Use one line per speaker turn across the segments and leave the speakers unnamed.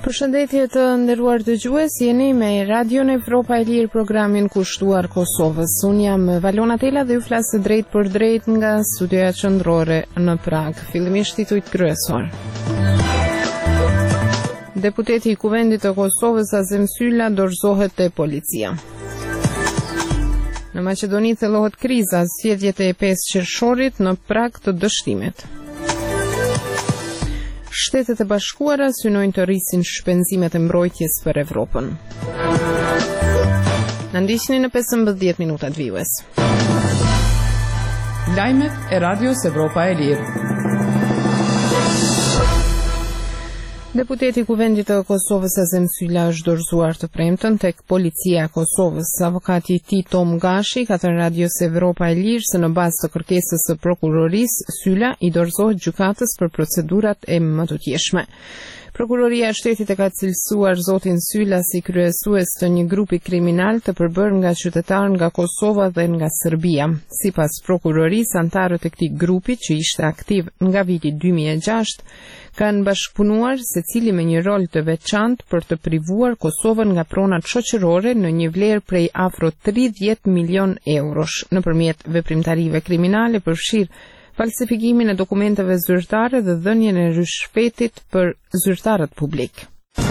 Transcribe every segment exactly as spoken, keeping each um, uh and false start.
Përshëndetje të nderuar dëgjues, jeni me Radion Evropa e Lirë, programin kushtuar Kosovës. Unë jam Valona Tela dhe ju flas drejt për drejt nga studioja qendrore në Prag. Fillimisht titujt kryesor. Deputeti i Kuvendit të Kosovës Azem Sylla dorëzohet te policia. Në Maqedoni thellohet kriza, zgjedhjet e pesë qershorit në prag të dështimit. Shtetet e Bashkuara synojnë të rrisin shpenzimet e mbrojtjes për Evropën. Na ndiqni në pesëmbëdhjetë minutat vijues.
Lajmet e Radios Evropa e Lirë.
Deputeti i Kuvendit të Kosovës Azem Sylla është dorëzuar të premten tek policia e Kosovës. Avokati i tij Tom Gashi ka thënë Radios Evropa e Lirë se në bazë të kërkesës së prokurorisë, Sylla i dorëzohet gjykatës për procedurat e mëtutjeshme. Prokuroria e Shtetit e ka cilësuar zotin Sylla si kryesues të një grupi kriminal të përbërë nga qytetarë nga Kosova dhe nga Serbia. Sipas prokurorisë, antarët e këtij grupi, që ishte aktiv nga viti dy mijë e gjashtë, kanë bashkëpunuar secili me një rol të veçantë për të privuar Kosovën nga pronat shoqërore në një vlerë prej afro tridhjetë milion eurosh. Nëpërmjet veprimtarive kriminale përfshirë falsifikimin e dokumenteve zyrtare dhe dhënien e rishpetit për zyrtarët publik.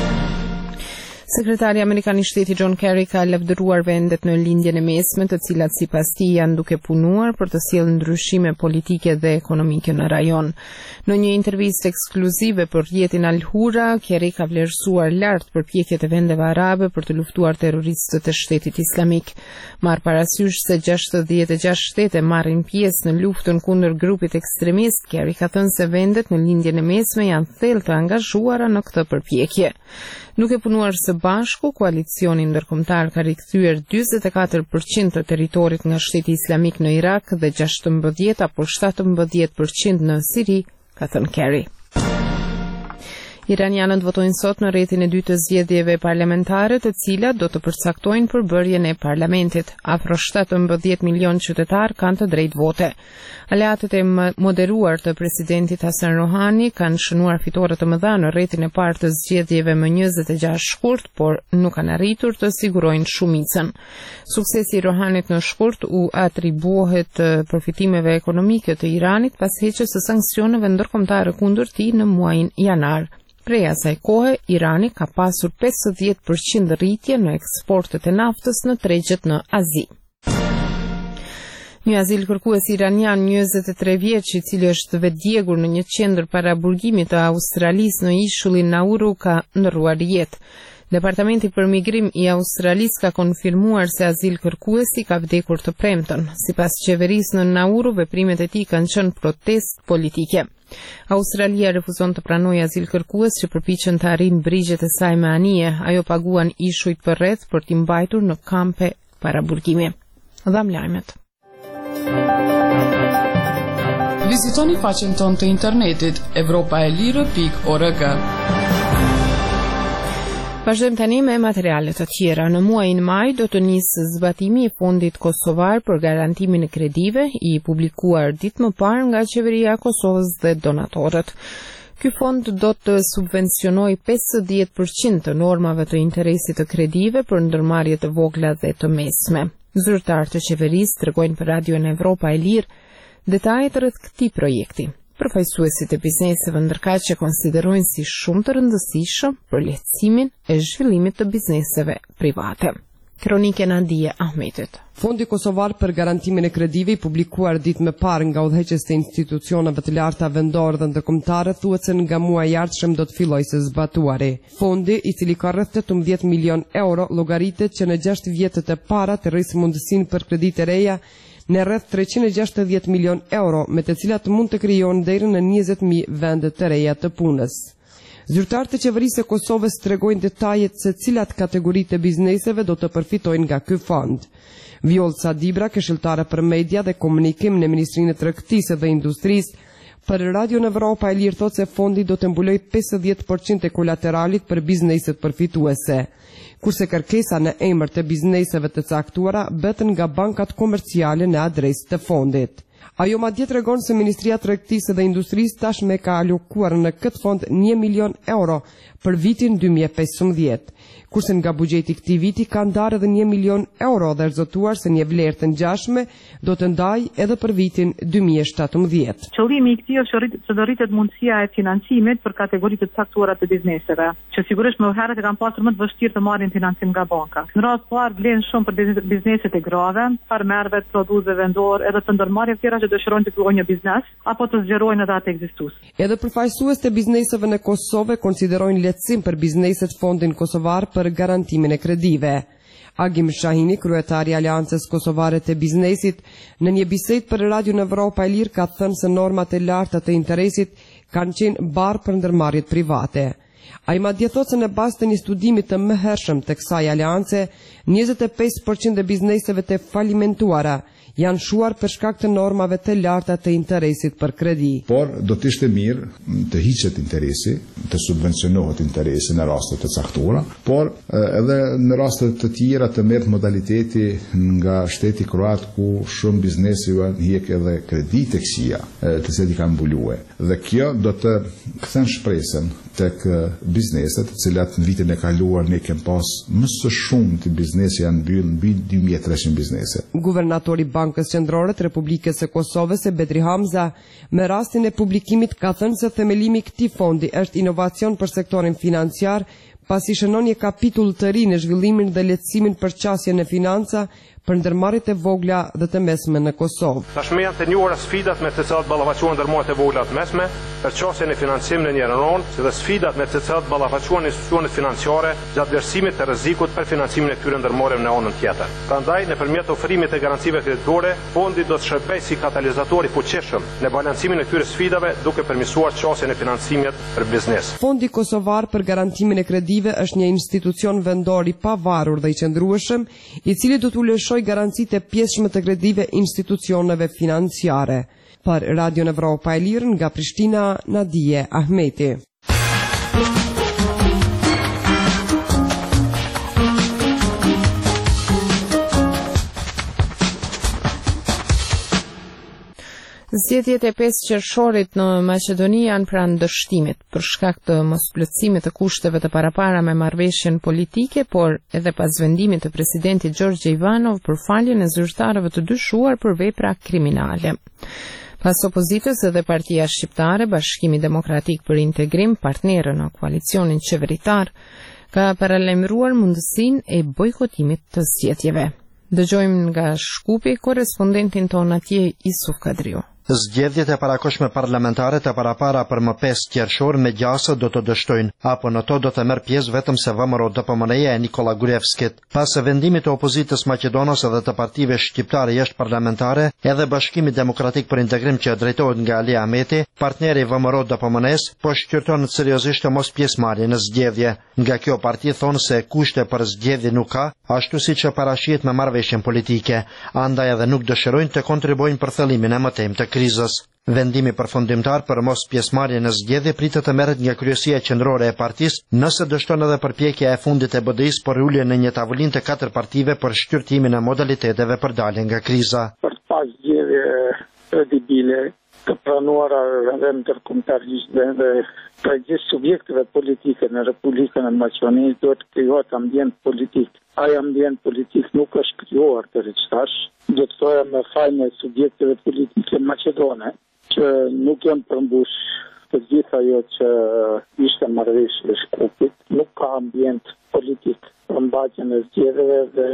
Sekretari Amerikan i Shtetit John Kerry ka lavdëruar vendet në lindjen e mesme, të cilat sipas tij janë duke punuar për të sjellë ndryshime politike dhe ekonomike në rajon. Në një intervistë ekskluzive për rrjetin Al Hura, Kerry ka vlerësuar lart përpjekjet e vendeve arabe për të luftuar terroristët e Shtetit Islamik. Marr parasysh se gjashtëdhjetë e gjashtë shtete marrin pjesë në luftën kundër grupit ekstremist, Kerry ka thënë se vendet në lindjen e mesme janë thellë të angazhuara në këtë përpjekje. Duke punuar së bashku, koalicioni ndërkombëtar ka rikthyer njëzet e katër përqind të territorit nga Shteti Islamik në Irak dhe gjashtëmbëdhjetë apo shtatëmbëdhjetë përqind në Siri, ka thënë Kerry. Iranianët votojnë sot në rrethin e dytë të zgjedhjeve parlamentare, të cilat do të përcaktojnë përbërjen e parlamentit. Afro shtatëmbëdhjetë milion qytetar kanë të drejtë vote. Aleatët e moderuar të presidentit Hasan Rohani kanë shënuar fitore të mëdha në rrethin e parë të zgjedhjeve më njëzet e gjashtë shkurt, por nuk kanë arritur të sigurojnë shumicën. Suksesi i Rohanit në shkurt u atribuohet përfitimeve ekonomike të Iranit pas heqjes së sanksioneve ndërkombëtare kundër tij në muajin janar. Prej asaj kohe, Irani ka pasur pesëdhjetë përqind rritje në eksportet e naftës në tregjet në Azi. Një azil kërkues iranian njëzet e tre vjeç, i cili është vetdjegur në një qendër paraburgimit të Australisë në ishullin Nauru, ka ndërruar jetë. Departamenti për migrim i Australisë ka konfirmuar se azil kërkuesi ka vdekur të premten. Sipas qeverisë në Nauru, veprimet e tij kanë qenë protestë politike. Australia refuzon të pranojë azil kërkues që përpiqen të arrijnë brigjet e saj me anije. Ajo paguan ishujt për rreth për t'i mbajtur në kampe paraburgimi. Dham lajmet.
Vizitoni faqen tonë të internetit evropa e lirë pikë org.
Vazhdojmë tani me materiale të tjera. Në muajin maj do të nisë zbatimi i fondit kosovar për garantimin e kredive, i publikuar ditë më parë nga qeveria e Kosovës dhe donatorët. Ky fond do të subvencionojë pesëdhjetë përqind të normave të interesit të kredive për ndërmarrje të vogla dhe të mesme. Zyrtarë të qeverisë tregojnë për Radion Evropa e Lirë detajet rreth këtij projekti. Përfaqësuesit e bizneseve ndërkaq që konsiderojnë si shumë të rëndësishëm për lehtësimin e zhvillimit të bizneseve private. Kronike Nadia Ahmetit.
Fondi Kosovar për garantimin e kredive i publikuar ditë më parë nga udhëheqës të institucioneve të larta vendore dhe ndërkombëtare thuhet se nga muaji i ardhshëm do të fillojë së zbatuari. Fondi, i cili ka rreth tetëmbëdhjetë milion euro, llogaritet që në gjashtë vjetët e para të rrisë mundësinë për kredite reja në rreth treqind e gjashtëdhjetë milion euro, me të cilat mund të krijohen deri në njëzet mijë vende të reja të punës. Zyrtarët e qeverisë së Kosovës tregojnë detajet se cilat kategoritë e bizneseve do të përfitojnë nga ky fond. Vjolca Dibra, këshilltare për media dhe komunikim në Ministrinë e Tregtisë dhe Industrisë, për Radion Evropa e Lirë thotë se fondi do të mbulojë pesëdhjetë përqind e kolateralit për bizneset përfituese, kurse kërkesa në emër të bizneseve të caktuara bëhet nga bankat komerciale në adresë të fondit. Ajo madje tregon se Ministria e Tregtisë dhe Industrisë tashmë ka alokuar në këtë fond një milion euro për vitin dy mijë e pesëmbëdhjetë, kurse nga buxheti i këtij viti ka ndarë edhe një milion euro dhe rëzotuar se një vlerë të ngjashme do të ndajë edhe për vitin dy mijë e shtatëmbëdhjetë.
Qëllimi i këtij është që të rritet mundësia e financimit për kategoritë të caktuara të bizneseve, që sigurisht më herët e kanë pasur më të vështirë të marrin financim nga banka. Në rast parë vlen shumë për bizneset e grave, farmerëve, prodhuesve vendor, edhe të ndërmarrjeve tjera që dëshirojnë të fillojnë një biznes apo të zgjerojnë edhe atë ekzistues.
Edhe përfaqësues të bizneseve në Kosovë konsiderojnë lehtësim për bizneset Fondin Kosovar për garantimin e kredive. Agim Shahini, kryetari i Aleancës Kosovare të Biznesit, në një bisedë për Radio Evropa e Lirë ka thënë se normat e larta të interesit kanë qenë barë për ndërmarrjet private. Ai madje thotë se në bazë të një studimi të mëhershëm të kësaj aleance, njëzet e pesë përqind e bizneseve të falimentuara janë shuar për shkak të normave të larta të interesit për kredi.
Por do të ishte mirë të hiqet interesi, të subvencionohet interesi në raste të caktuara, por edhe në raste të tjera të merret modaliteti nga shteti kroat ku shumë biznesive hiq edhe kredi tek sia, të cilat i kanë mbuluar. Dhe kjo do të kthen shpresën tek bizneset, të cilat në vitin e kaluar ne kem pas më së shumti biznesi janë mbyllur mbi dy mijë e treqind biznese.
Guvernatori Bankës Qendrore të Republikës së Kosovës e Bedri Hamza, me rastin e publikimit ka thënë se themelimi i këtij fondi është inovacion për sektorin financiar, pasi shënon një kapitull të ri në zhvillimin dhe lehtësimin për qasjen e financa për ndërmarrjet e vogla dhe të mesme në Kosovë.
Tashmë janë të njohura sfidat me të cilat ballafaqohen ndërmarrjet e vogla të mesme, për qasjen e financimit në një ranon, si dhe sfidat me të cilat ballafaqohen institucionet financiare gjatë vlerësimit të rrezikut për financimin e këtyre ndërmarrjeve në anën tjetër. Prandaj, nëpërmjet ofrimit të garancive kreditore, fondi do të shërbejë si katalizator i fuqishëm në balancimin e këtyre sfidave, duke përmirësuar qasjen e financimit për biznes.
Fondi Kosovar për garantimin e kredive është një institucion vendor i pavarur dhe i qëndrueshëm, i cili do t'u lëshojë garancitë e pjesshme të kredive institucioneve financiare. Për Radio Evropa e Lirë nga Prishtina, Nadije Ahmeti.
Zgjedhjet e pesë qershorit në Maqedoni janë pranë dështimit për shkak të mosplotësimit të kushteve të parapara me marrëveshjen politike, por edhe pas vendimit të presidentit Gjorgje Ivanov për faljen e zyrtarëve të dyshuar për vepra kriminale. Pas opozitës edhe Partia Shqiptare, Bashkimi Demokratik për Integrim, partnerë në koalicionin qeveritar, ka paralajmëruar mundësinë e bojkotimit të zgjedhjeve. Dëgjojmë nga Shkupi korrespondentin ton atje Isuf Kadriu.
Zgjedhjet e parakoshme parlamentare të parapara për më pesë qershor me gjasa do të dështojnë, apo në to do të merr pjesë vetëm se V M R O D P M N-ja e Nikola Gruevskit. Pas vendimit të opozitës maqedonase dhe të partive shqiptare jashtë parlamentare, edhe Bashkimi Demokratik për Integrim që drejtohet nga Ali Ahmeti, partneri V M R O D P M N-s, po shqyrton seriozisht të mos pjesëmarrje në zgjedhje. Nga kjo parti thonë se kushte për zgjedhje nuk ka, ashtu siç e parashihet me marrëveshjen politike, andaj edhe nuk dëshirojnë të kontribuojnë për thellimin e mëtejmë të krizës. Vendimi përfundimtar për mos pjesëmarrje në zgjedhje pritet të merret nga kryesia qendrore e partisë, nëse dështon edhe përpjekja e fundit e B D I-s për ulje në një tavolinë të katër partive për shqyrtimin e modaliteteve për dalje nga kriza.
Për të pas zgjedhje kredibile të pranuara dhe ndërkombëtarisht dhe për gjithë subjekteve politike në Republikën e Maqedonisë duhet të krijohet ambient politik. Ai ambient politik nuk është krijuar deri tash, do të thoya me fajin e subjekteve politike maqedone që nuk janë përmbush të gjitha ajo që ishte marrëveshje e Shkupit, nuk ka ambient politik për mbajtjen e zgjedhjeve dhe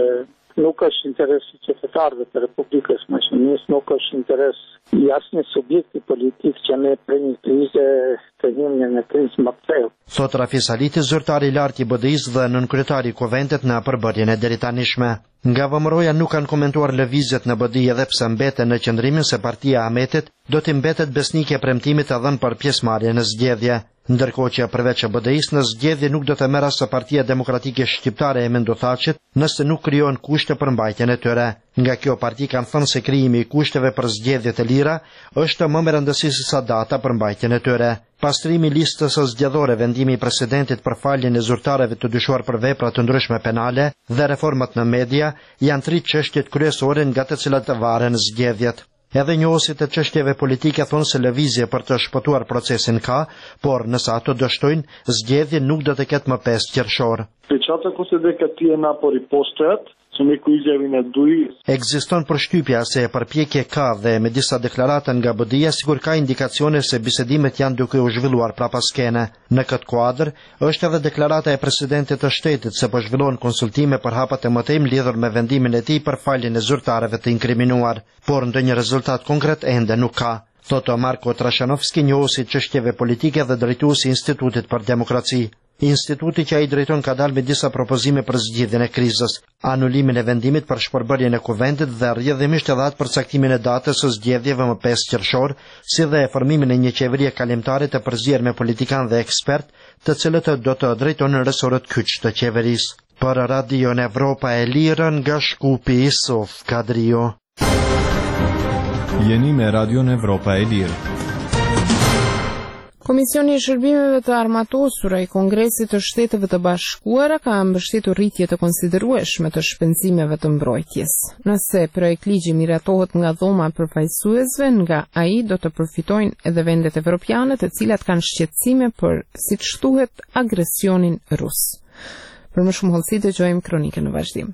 nuk është interes i qytetarëve të Republikës së Maqedonisë, nuk është interes i asnjë subjekti politik që ne prej një krize të hyjmë në krizë më të thellë.
Thot Rafis Haliti, zyrtari i lartë i B D I-s dhe nënkryetari i Kuventit në përbërjen e deritanishme. Nga V M R O-ja nuk kanë komentuar lëvizjet në B D I edhe pse mbeten në qendrimin se partia Ahmetit do të mbetet besnike premtimit të dhënë për pjesëmarrje në zgjedhje. Ndërkohë që përveç B D I-s në zgjedhje nuk do të merr as Partia Demokratike Shqiptare e Mendo Thaçit nëse nuk krijohen kushte për mbajtjen e tyre. Nga kjo parti kanë thënë se krijimi i kushteve për zgjedhje të lira është më me rëndësi se sa data për mbajtjen e tyre. Pastrimi i listës së zgjedhore, vendimi i presidentit për faljen e zyrtarëve të dyshuar për vepra të ndryshme penale dhe reformat në media janë tre çështjet kryesore nga të cilat varen zgjedhjet. Edhe njohësit e çështjeve politike thonë se lëvizje për të shpëtuar procesin ka, por nëse ato dështojnë, zgjedhje nuk do të ketë më pesë qershor.
Pečata consider că tjena por i postet, sunt cuizjevin e duj.
Ekziston përshtypja se përpjekje ka dhe me disa deklarata nga B D I-ja sikur ka indikacione se bisedimet janë duke u zhvilluar prapaskene. Në këtë kuadër është edhe deklarata e presidentit të shtetit se po zhvillohen konsultime për hapat e mëtejm lidhur me vendimin e tij për faljen e zyrtarëve të inkriminuar, por ndonjë rezultat konkret ende nuk ka. Thotë Marko Trashanovski, njohuesi i çështjeve politike dhe drejtuesi i Institutit për Demokraci. Instituti që ai drejton ka dalë me disa propozime për zgjidhjen e krizës, anulimin e vendimit për shpërbërjen e kuvendit dhe rrjedhimisht edhe atë përcaktimin e datës së zgjedhjeve më pesë qershor, si dhe e formimin e një qeverie kalimtare të përzier me politikan dhe ekspert, të cilët do të drejtonin resorët kyç të qeverisë. Për Radion Evropa e Lirë nga Shkupi, Isof Kadrio.
Jeni me Radion Evropa e Lirë.
Komisioni i Shërbimeve të Armatosura i Kongresit të Shteteve të Bashkuara ka mbështetur rritje të konsiderueshme të shpenzimeve të mbrojtjes. Nëse projekt ligji miratohet nga dhoma përfaqësuesve, nga ai do të përfitojnë edhe vendet evropiane të cilat kanë shqetësime për, siç thuhet, agresionin rus. Për më shumë hollësi dëgjojmë kronikën në vazhdim.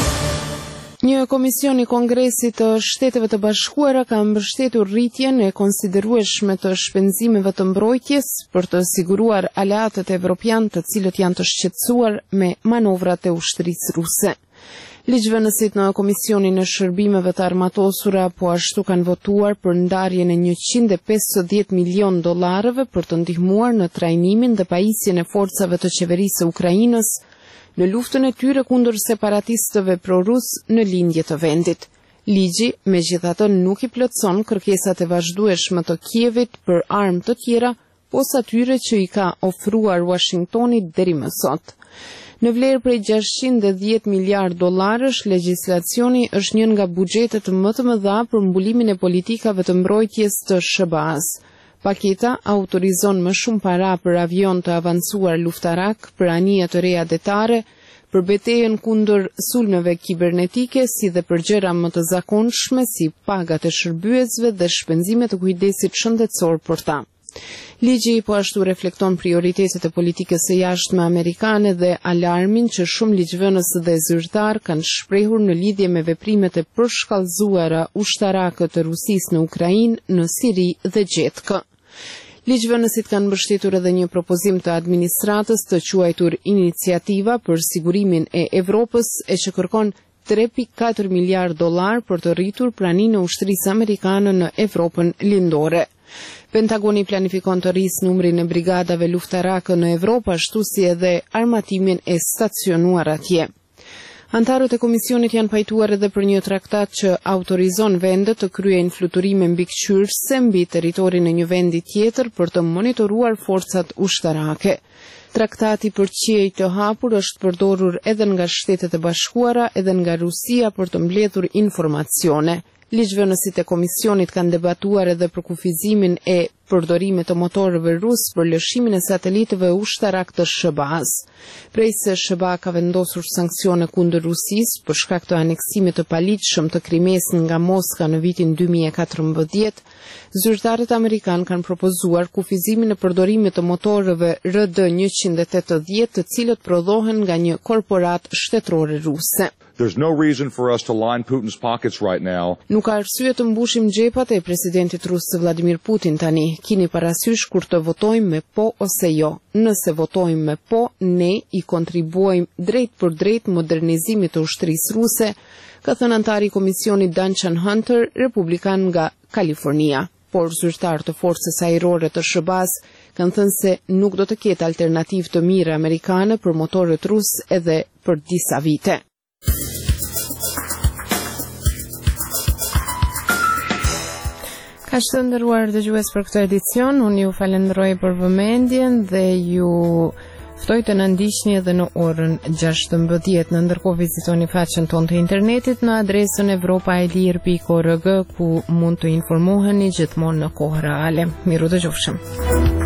Një komision i Kongresit të Shteteve të Bashkuara ka mbështetur rritjen e konsiderueshme të shpenzimeve të mbrojtjes për të siguruar aleatët evropian të cilët janë të shqetësuar me manovrat e ushtrisë ruse. Ligjvënësit në Komisionin e Shërbimeve të Armatosura po ashtu kanë votuar për ndarjen e njëqind e pesëdhjetë milion dollarëve për të ndihmuar në trajnimin dhe pajisjen e forcave të qeverisë së Ukrainës në luftën e tyre kundër separatistëve pro-rus në lindje të vendit. Ligji, megjithatë, nuk i plotson kërkesat e vazhdueshme të Kievit për armë të tjera, posa atyre që i ka ofruar Washingtoni deri më sot. Në vlerë prej gjashtëqind e dhjetë miliard dollarësh, legjislacioni është një nga buxhetet më të mëdha për mbulimin e politikave të mbrojtjes të S B A-s. Paketa autorizon më shumë para për avion të avancuar luftarak, për anija të reja detare, për betejën kundër sulmeve kibernetike, si dhe për gjëra më të zakonshme si pagat e shërbyesve dhe shpenzime të kujdesit shëndetësor për ta. Ligji po ashtu reflekton prioritetet e politikës së jashtme amerikane dhe alarmin që shumë ligjvënës dhe zyrtar kanë shprehur në lidhje me veprimet e përshkallëzuara ushtarake të Rusisë në Ukrainë, në Siri dhe Gjetkë. Ligjvënësit kanë mbështetur edhe një propozim të administratës të quajtur Iniciativa për Sigurimin e Evropës, e që kërkon tre pikë katër miliard dollar për të rritur praninë e ushtrisë amerikane në Evropën lindore. Pentagoni planifikon të rrisë numrin e brigadave luftarake në Evropë, ashtu si edhe armatimin e stacionuar atje. Antarët e komisionit janë pajtuar edhe për një traktat që autorizon vendet të kryejnë fluturime mbikëqyrëse mbi territorin e një vendi tjetër për të monitoruar forcat ushtarake. Traktati për qiej të hapur është përdorur edhe nga Shtetet e Bashkuara edhe nga Rusia për të mbledhur informacione. Ligjvënësit e komisionit kanë debatuar edhe për kufizimin e përdorimit të motorëve rus për lëshimin e satelitëve ushtarak të S B A-s. Prej se S B A ka vendosur sanksione kundër Rusisë për shkak të aneksimit të paligjshëm të Krimes nga Moska në vitin dy mijë e katërmbëdhjetë, zyrtarët amerikanë kanë propozuar kufizimin e përdorimit të motorëve R D njëqind e tetëdhjetë, të cilët prodhohen nga një korporat shtetërore ruse.
There's no reason for us to line Putin's pockets right now.
Nuk ka arsye të mbushim xhepat e presidentit rus Vladimir Putin tani. Kini parasysh kur të votojmë me po ose jo. Nëse votojmë me po, ne i kontribuojmë drejt për drejt modernizimit të ushtrisë ruse, ka thënë antari i komisionit Danchan Hunter, republikan nga Kalifornia. Por zyrtar të forcës ajrore të S B A-s kanë thënë se nuk do të ketë alternativë të mira amerikane për motorët rus edhe për disa vite. Ka që të ndëruar dëgjues për këtë edicion, unë ju falenderoj për vëmendjen dhe ju ftoj të në ndiqni edhe në orën gjashtëmbëdhjetë. Në ndërkohë vizitoni faqen tonë të internetit në adresën evropa e lirë pikë org, ku mund të informoheni gjithmonë në kohë reale. Miru dëgjofshëm.